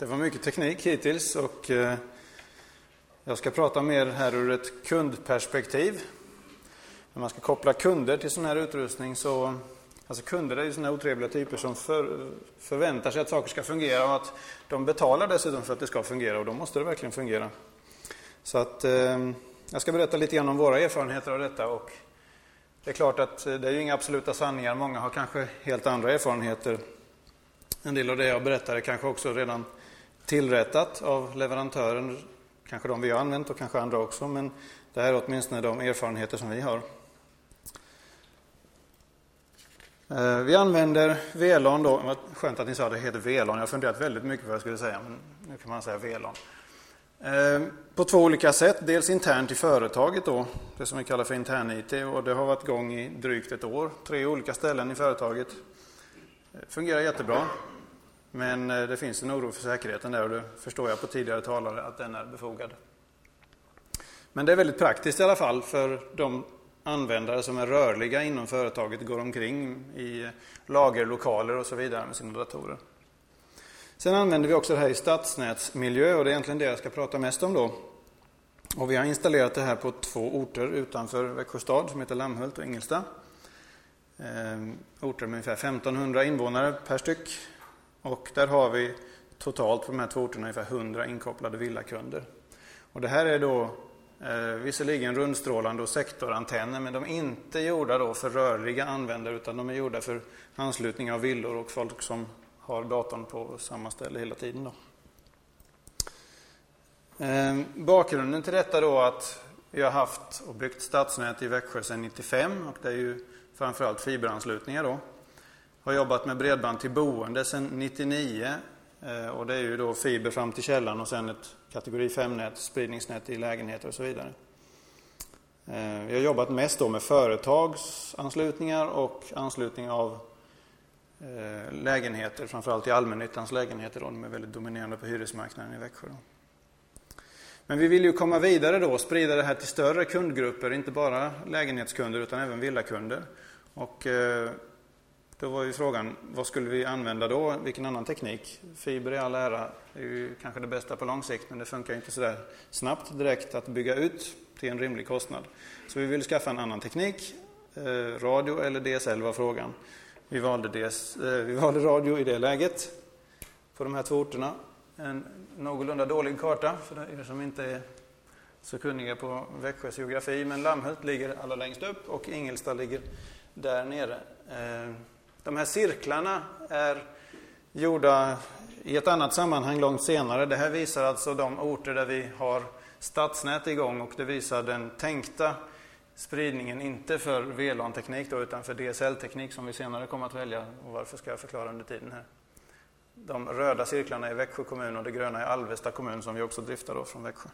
Det var mycket teknik hittills och jag ska prata mer här ur ett kundperspektiv. När man ska koppla kunder till sån här utrustning så... Alltså kunder är ju såna otrevliga typer som förväntar sig att saker ska fungera och att de betalar dessutom för att det ska fungera och då måste det verkligen fungera. Så att jag ska berätta lite grann om våra erfarenheter av detta och det är klart att det är ju inga absoluta sanningar. Många har kanske helt andra erfarenheter. En del av det jag berättar är kanske också redan tillrättat av leverantören. Kanske de vi har använt och kanske andra också, men det här är åtminstone de erfarenheter som vi har. Vi använder VLAN då. Vad skönt att ni sa att det heter VLAN. Jag har funderat väldigt mycket på vad jag skulle säga, men nu kan man säga VLAN. På två olika sätt. Dels internt i företaget då, det som vi kallar för intern-IT, och det har varit igång i drygt ett år. 3 olika ställen i företaget. Fungerar jättebra, men det finns en oro för säkerheten där och det förstår jag på tidigare talare att den är befogad. Men det är väldigt praktiskt i alla fall för de användare som är rörliga inom företaget, går omkring i lagerlokaler och så vidare med sina datorer. Sen använder vi också det här i stadsnätsmiljö och det är egentligen det jag ska prata mest om då. Och vi har installerat det här på 2 orter utanför Växjö stad som heter Lammhult och Ingelstad. Orter med ungefär 1500 invånare per styck. Och där har vi totalt på de här 2 orterna ungefär 100 inkopplade villakunder. Och det här är då visserligen rundstrålande och sektorantenner, men de är inte gjorda då för rörliga användare utan de är gjorda för anslutning av villor och folk som har datorn på samma ställe hela tiden då. Bakgrunden till detta då att vi har haft och byggt stadsnät i Växjö sedan 95 och det är ju framförallt fiberanslutningar då. Har jobbat med bredband till boende sedan 99 och det är ju då fiber fram till källan och sen ett kategori 5-nät, spridningsnät i lägenheter och så vidare. Vi har jobbat mest då med företagsanslutningar och anslutning av lägenheter, framförallt i allmännyttans lägenheter då, de är väldigt dominerande på hyresmarknaden i Växjö då. Men vi vill ju komma vidare då och sprida det här till större kundgrupper, inte bara lägenhetskunder utan även villakunder. Och då var ju frågan, vad skulle vi använda då? Vilken annan teknik? Fiber i all ära är ju kanske det bästa på lång sikt, men det funkar inte så där snabbt direkt att bygga ut till en rimlig kostnad. Så vi ville skaffa en annan teknik. Radio eller DSL var frågan. Vi valde radio i det läget på de här 2 orterna. En någorlunda dålig karta för er som inte är så kunniga på Växjös geografi, men Lammhult ligger allra längst upp och Ingelstad ligger där nere. De här cirklarna är gjorda i ett annat sammanhang långt senare. Det här visar alltså de orter där vi har stadsnät igång och det visar den tänkta spridningen, inte för VLAN-teknik då, utan för DSL-teknik som vi senare kommer att välja. Och varför ska jag förklara under tiden här. De röda cirklarna är Växjö kommun och det gröna är Alvesta kommun som vi också driftar då från Växjö.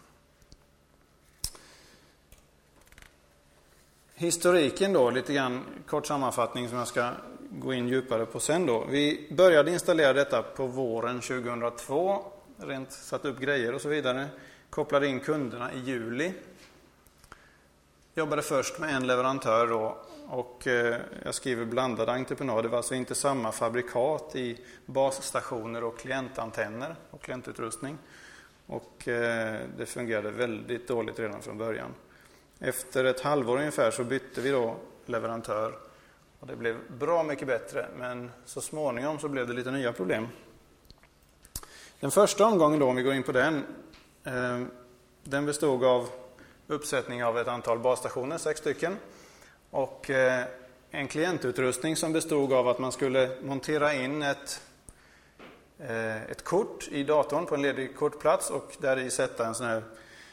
Historiken då, lite grann kort sammanfattning som jag ska gå in djupare på sen då. Vi började installera detta på våren 2002, rent satt upp grejer och så vidare. Kopplade in kunderna i juli. Jobbade först med en leverantör då och jag skriver blandad entreprenad. Det var alltså inte samma fabrikat i basstationer och klientantenner och klientutrustning. Och det fungerade väldigt dåligt redan från början. Efter ett halvår ungefär så bytte vi då leverantör och det blev bra mycket bättre, men så småningom så blev det lite nya problem. Den första omgången då, om vi går in på den bestod av uppsättning av ett antal basstationer, 6 stycken, och en klientutrustning som bestod av att man skulle montera in ett kort i datorn på en ledig kortplats och där i sätta en sån här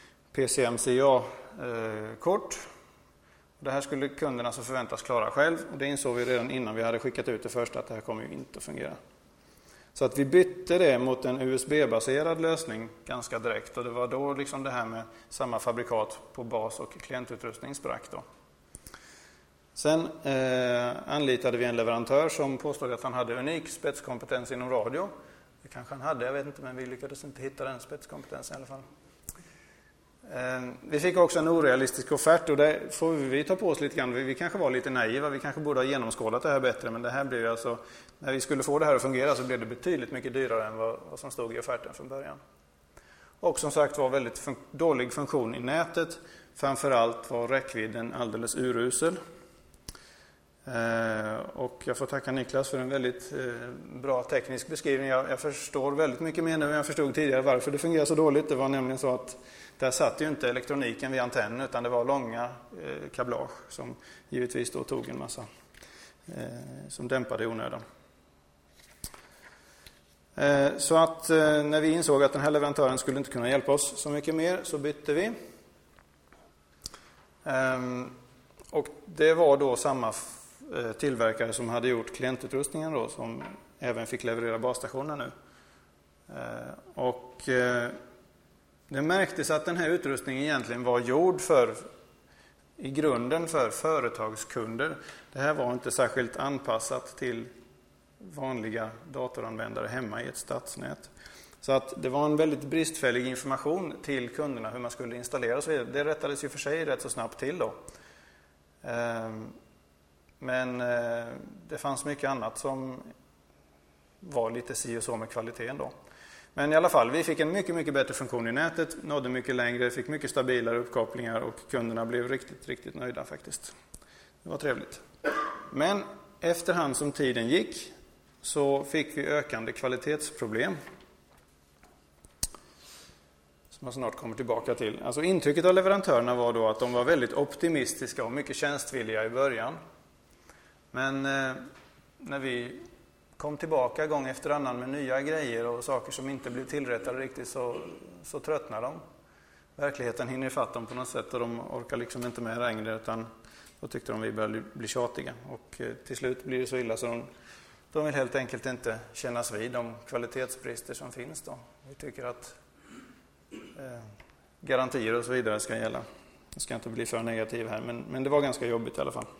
PCMCIA-kort. Det här skulle kunderna så förväntas klara själv. Och det insåg vi redan innan vi hade skickat ut det första att det här kommer ju inte att fungera. Så att vi bytte det mot en USB-baserad lösning ganska direkt. Och det var då liksom det här med samma fabrikat på bas- och klientutrustning sprack då. Sen anlitade vi en leverantör som påstod att han hade unik spetskompetens inom radio. Det kanske han hade, jag vet inte, men vi lyckades inte hitta den spetskompetensen i alla fall. Vi fick också en orealistisk offert och det får vi ta på oss lite grann. Vi kanske var lite naiva, vi kanske borde ha genomskådat det här bättre, men det här blev alltså, när vi skulle få det här att fungera så blev det betydligt mycket dyrare än vad som stod i offerten från början. Och som sagt var väldigt dålig funktion i nätet, framförallt var räckvidden alldeles urusel. Och jag får tacka Niklas för en väldigt bra teknisk beskrivning. Jag förstår väldigt mycket mer nu än jag förstod tidigare varför det fungerar så dåligt. Det var nämligen så att där satt ju inte elektroniken vid antennen utan det var långa kablage som givetvis då tog en massa som dämpade i onödan. Så att när vi insåg att den här leverantören skulle inte kunna hjälpa oss så mycket mer så bytte vi. Och det var då samma tillverkare som hade gjort klientutrustningen då, som även fick leverera basstationen nu. Och det märktes att den här utrustningen egentligen var gjord i grunden för företagskunder. Det här var inte särskilt anpassat till vanliga datoranvändare hemma i ett stadsnät. Så att det var en väldigt bristfällig information till kunderna hur man skulle installera och så vidare. Det rättades ju för sig rätt så snabbt till då. Men det fanns mycket annat som var lite si och så med kvaliteten då. Men i alla fall, vi fick en mycket, mycket bättre funktion i nätet, nådde mycket längre, fick mycket stabilare uppkopplingar och kunderna blev riktigt, riktigt nöjda faktiskt. Det var trevligt. Men efterhand som tiden gick så fick vi ökande kvalitetsproblem. Som jag snart kommer tillbaka till. Alltså intrycket av leverantörerna var då att de var väldigt optimistiska och mycket tjänstvilliga i början. Men när vi kom tillbaka gång efter annan med nya grejer och saker som inte blev tillrättade riktigt så tröttnar de. Verkligheten hinner ifatt dem på något sätt och de orkar liksom inte med längre utan då tyckte de vi började bli tjatiga. Och till slut blir det så illa så de vill helt enkelt inte kännas vid de kvalitetsbrister som finns då. Vi tycker att garantier och så vidare ska gälla. Jag ska inte bli för negativ här men det var ganska jobbigt i alla fall.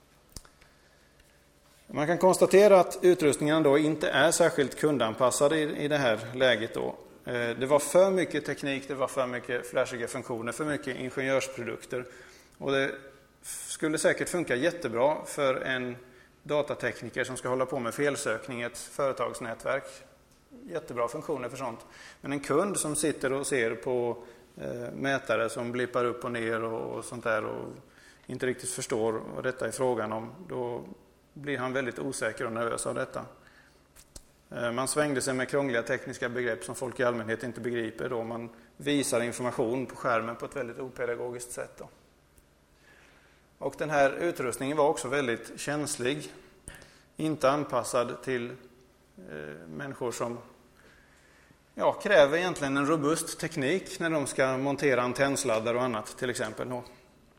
Man kan konstatera att utrustningen då inte är särskilt kundanpassad i det här läget då. Det var för mycket teknik, det var för mycket flashiga funktioner, för mycket ingenjörsprodukter. Och det skulle säkert funka jättebra för en datatekniker som ska hålla på med felsökning i ett företagsnätverk. Jättebra funktioner för sånt. Men en kund som sitter och ser på mätare som blippar upp och ner och sånt där och inte riktigt förstår vad detta är frågan om, då blir han väldigt osäker och nervös av detta. Man svängde sig med krångliga tekniska begrepp som folk i allmänhet inte begriper då. Man visar information på skärmen på ett väldigt opedagogiskt sätt då. Och den här utrustningen var också väldigt känslig. Inte anpassad till människor som kräver egentligen en robust teknik när de ska montera antennsladdar och annat till exempel då.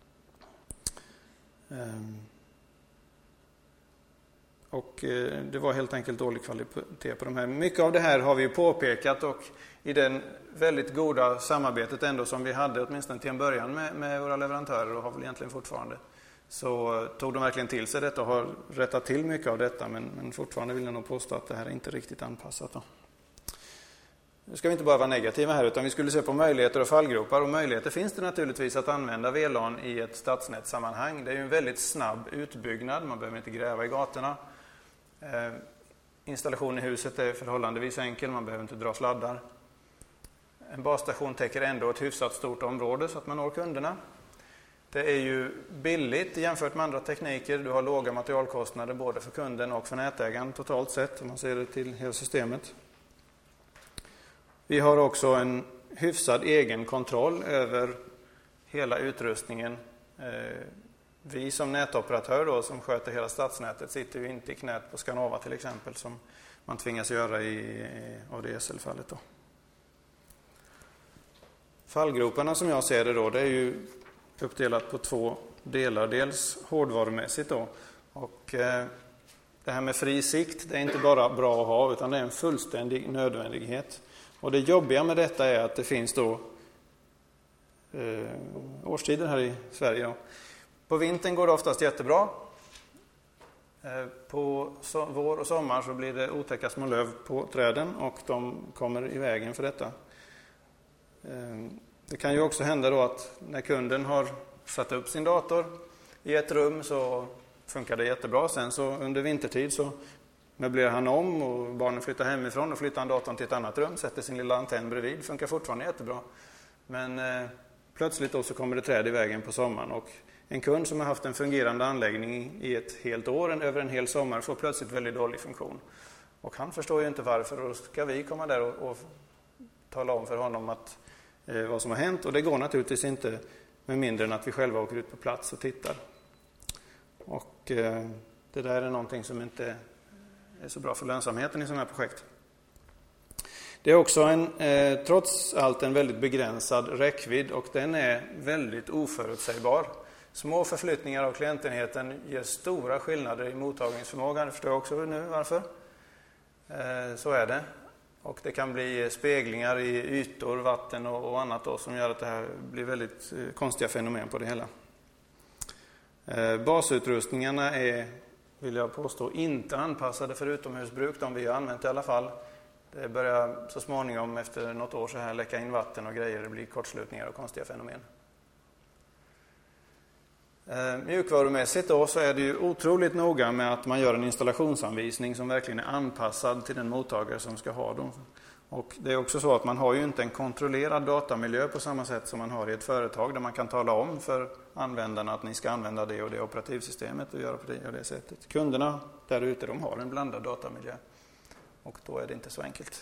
Och det var helt enkelt dålig kvalitet på de här. Mycket av det här har vi påpekat och i den väldigt goda samarbetet ändå som vi hade åtminstone till en början med våra leverantörer och har väl egentligen fortfarande, så tog de verkligen till sig detta och har rättat till mycket av detta, men fortfarande vill jag nog påstå att det här är inte riktigt anpassat då. Nu ska vi inte bara vara negativa här utan vi skulle se på möjligheter och fallgropar, och möjligheter finns det naturligtvis att använda VLAN i ett stadsnätssammanhang. Det är ju en väldigt snabb utbyggnad, man behöver inte gräva i gatorna. Installation i huset är förhållandevis enkel, man behöver inte dra sladdar. En basstation täcker ändå ett hyfsat stort område så att man når kunderna. Det är ju billigt jämfört med andra tekniker, du har låga materialkostnader både för kunden och för nätägaren totalt sett om man ser det till hela systemet. Vi har också en hyfsad egen kontroll över hela utrustningen. Vi som nätoperatör då, som sköter hela stadsnätet sitter ju inte i knät på Skanova till exempel som man tvingas göra i ADSL-fallet då. Fallgroparna som jag ser det då, det är ju uppdelat på två delar. Dels hårdvarumässigt då. Och det här med fri sikt, det är inte bara bra att ha utan det är en fullständig nödvändighet. Och det jobbiga med detta är att det finns då årstider här i Sverige då. På vintern går det oftast jättebra. På vår och sommar så blir det otäcka små löv på träden och de kommer i vägen för detta. Det kan ju också hända då att när kunden har satt upp sin dator i ett rum så funkar det jättebra. Sen så under vintertid så möblerar han om och barnen flyttar hemifrån och flyttar han datorn till ett annat rum, sätter sin lilla antenn bredvid, funkar fortfarande jättebra. Men plötsligt då så kommer det träd i vägen på sommaren och en kund som har haft en fungerande anläggning i ett helt år, över en hel sommar, får plötsligt väldigt dålig funktion. Och han förstår ju inte varför, och då ska vi komma där och tala om för honom att, vad som har hänt. Och det går naturligtvis inte med mindre än att vi själva åker ut på plats och tittar. Och det där är någonting som inte är så bra för lönsamheten i sådana här projekt. Det är också trots allt en väldigt begränsad räckvidd och den är väldigt oförutsägbar. Små förflyttningar av klientenheten ger stora skillnader i mottagningsförmågan. Det förstår jag också nu varför. Så är det. Och det kan bli speglingar i ytor, vatten och annat då, som gör att det här blir väldigt konstiga fenomen på det hela. Basutrustningarna är, vill jag påstå, inte anpassade för utomhusbruk. De vi har använt i alla fall. Det börjar så småningom efter något år så här läcka in vatten och grejer. Det blir kortslutningar och konstiga fenomen. Mjukvarumässigt då så är det ju otroligt noga med att man gör en installationsanvisning som verkligen är anpassad till den mottagare som ska ha dem. Och det är också så att man har ju inte en kontrollerad datamiljö på samma sätt som man har i ett företag där man kan tala om för användarna att ni ska använda det och det operativsystemet och göra på det och det sättet. Kunderna där ute, de har en blandad datamiljö och då är det inte så enkelt.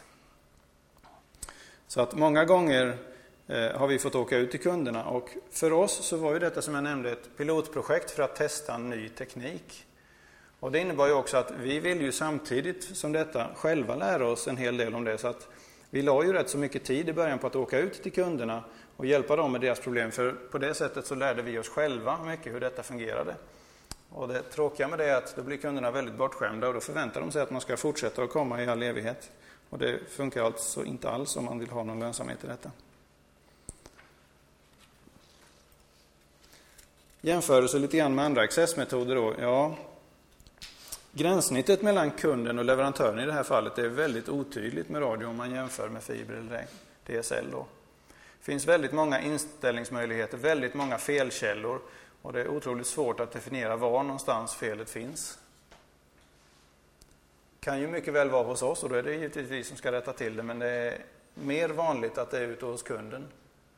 Så att många gånger har vi fått åka ut till kunderna och för oss så var ju detta, som jag nämnde, ett pilotprojekt för att testa ny teknik. Och det innebar ju också att vi vill ju samtidigt som detta själva lära oss en hel del om det, så att vi la ju rätt så mycket tid i början på att åka ut till kunderna och hjälpa dem med deras problem, för på det sättet så lärde vi oss själva mycket hur detta fungerade. Och det tråkiga med det är att då blir kunderna väldigt bortskämda och då förväntar de sig att man ska fortsätta att komma i all evighet. Och det funkar alltså inte alls om man vill ha någon lönsamhet i detta. Jämförelse lite grann med andra accessmetoder då. Ja, gränssnittet mellan kunden och leverantören i det här fallet är väldigt otydligt med radio om man jämför med fiber eller DSL då. Det finns väldigt många inställningsmöjligheter, väldigt många felkällor och det är otroligt svårt att definiera var någonstans felet finns. Det kan ju mycket väl vara hos oss och då är det givetvis vi som ska rätta till det, men det är mer vanligt att det är ute hos kunden.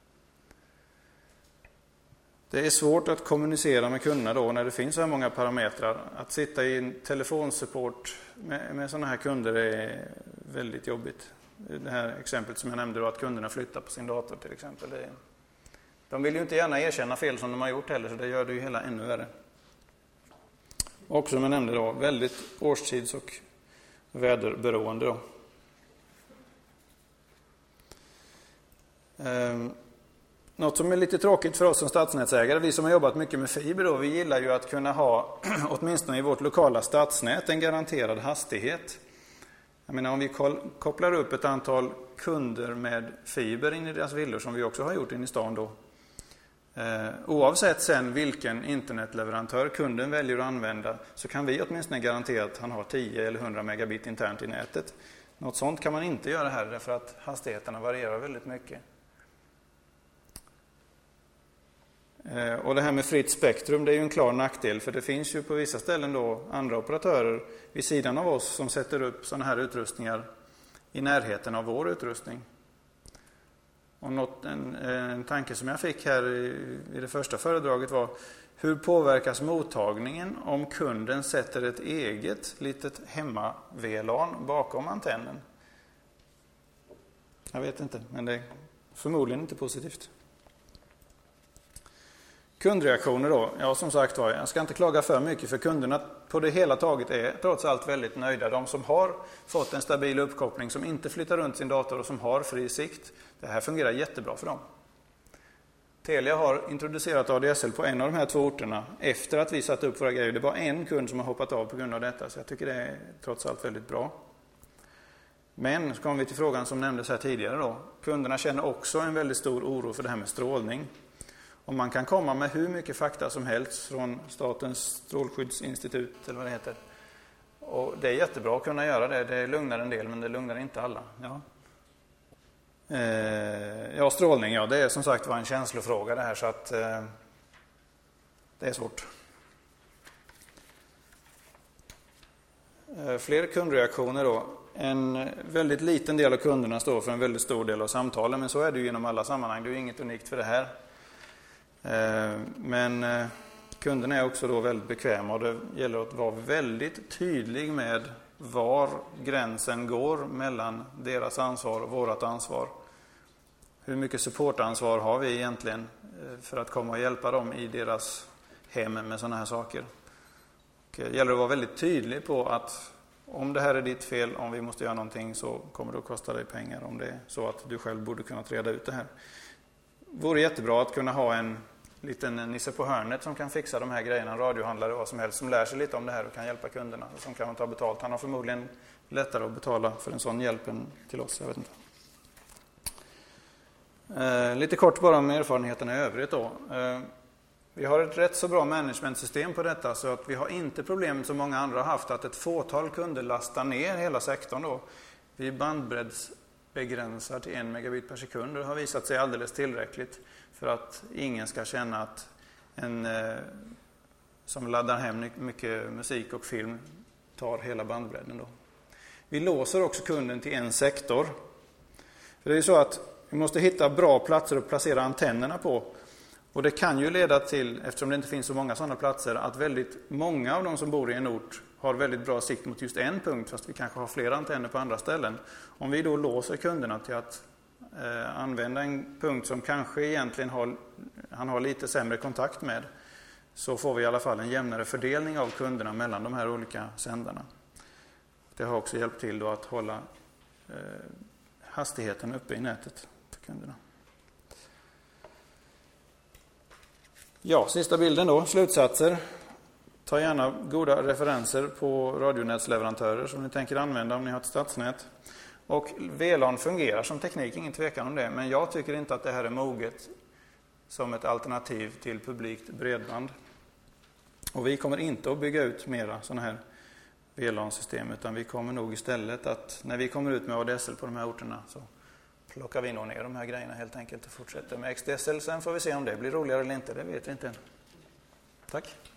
Det är svårt att kommunicera med kunderna då när det finns så här många parametrar. Att sitta i en telefonsupport med sådana här kunder är väldigt jobbigt. Det här exemplet som jag nämnde då, att kunderna flyttar på sin dator till exempel. De vill ju inte gärna erkänna fel som de har gjort heller, så det gör det ju hela ännu värre. Och som jag nämnde då, väldigt årstids- och väderberoende då. Något som är lite tråkigt för oss som stadsnätsägare, vi som har jobbat mycket med fiber då, vi gillar ju att kunna ha, åtminstone i vårt lokala stadsnät, en garanterad hastighet. Jag menar, om vi kopplar upp ett antal kunder med fiber in i deras villor, som vi också har gjort in i stan då, oavsett sen vilken internetleverantör kunden väljer att använda, så kan vi åtminstone garantera att han har 10 eller 100 megabit internt i nätet. Något sånt kan man inte göra här därför att hastigheterna varierar väldigt mycket. Och det här med fritt spektrum, det är ju en klar nackdel, för det finns ju på vissa ställen då andra operatörer vid sidan av oss som sätter upp sådana här utrustningar i närheten av vår utrustning. Och en tanke som jag fick här i det första föredraget var: hur påverkas mottagningen om kunden sätter ett eget litet hemma-VLAN bakom antennen? Jag vet inte, men det är förmodligen inte positivt. Kundreaktioner då, ja som sagt var, jag ska inte klaga för mycket, för kunderna på det hela taget är trots allt väldigt nöjda. De som har fått en stabil uppkoppling, som inte flyttar runt sin dator och som har fri sikt, det här fungerar jättebra för dem. Telia har introducerat ADSL på en av de här 2 orterna efter att vi satt upp våra grejer. Det är bara en kund som har hoppat av på grund av detta, så jag tycker det är trots allt väldigt bra. Men så kommer vi till frågan som nämndes här tidigare då. Kunderna känner också en väldigt stor oro för det här med strålning. Och man kan komma med hur mycket fakta som helst från Statens strålskyddsinstitut eller vad det heter. Och det är jättebra att kunna göra det. Det lugnar en del, men det lugnar inte alla. Ja. Ja, strålning, ja, det är som sagt var en känslofråga det här, så att det är svårt. Fler kundreaktioner då. En väldigt liten del av kunderna står för en väldigt stor del av samtalen, men så är det ju inom alla sammanhang. Det är ju inget unikt för det här. Men kunderna är också då väldigt bekväma, och det gäller att vara väldigt tydlig med var gränsen går mellan deras ansvar och vårt ansvar. Hur mycket supportansvar har vi egentligen för att komma och hjälpa dem i deras hem med sådana här saker. Och det gäller att vara väldigt tydlig på att om det här är ditt fel, om vi måste göra någonting, så kommer det att kosta dig pengar, om det är så att du själv borde kunna reda ut det här. Det vore jättebra att kunna ha en liten nisse på hörnet som kan fixa de här grejerna, en radiohandlare, vad som helst, som lär sig lite om det här och kan hjälpa kunderna, och som kan ta betalt. Han har förmodligen lättare att betala för en sån hjälp än till oss, jag vet inte. Lite kort bara om erfarenheterna i övrigt då. Vi har ett rätt så bra managementsystem på detta, så att vi har inte problemet som många andra har haft, att ett fåtal kunder lastar ner hela sektorn då. Vi bandbreddsbegränsar till 1 megabit per sekund. Det har visat sig alldeles tillräckligt för att ingen ska känna att en som laddar hem mycket musik och film tar hela bandbredden då. Vi låser också kunden till en sektor. För det är ju så att vi måste hitta bra platser att placera antennerna på. Och det kan ju leda till, eftersom det inte finns så många sådana platser, att väldigt många av de som bor i en ort har väldigt bra sikt mot just en punkt, fast vi kanske har flera antenner på andra ställen. Om vi då låser kunderna till att använda en punkt som kanske egentligen han har lite sämre kontakt med, så får vi i alla fall en jämnare fördelning av kunderna mellan de här olika sändarna. Det har också hjälpt till då att hålla hastigheten uppe i nätet för kunderna. Ja, sista bilden då, slutsatser. Ta gärna goda referenser på radionätsleverantörer som ni tänker använda om ni har ett stadsnät. Och VLAN fungerar som teknik, ingen tvekan om det, men jag tycker inte att det här är moget som ett alternativ till publikt bredband. Och vi kommer inte att bygga ut mera sådana här VLAN-system, utan vi kommer nog istället att, när vi kommer ut med ADSL på de här orterna, så plockar vi nog ner de här grejerna helt enkelt och fortsätter med XDSL. Sen får vi se om det blir roligare eller inte, det vet vi inte än. Tack!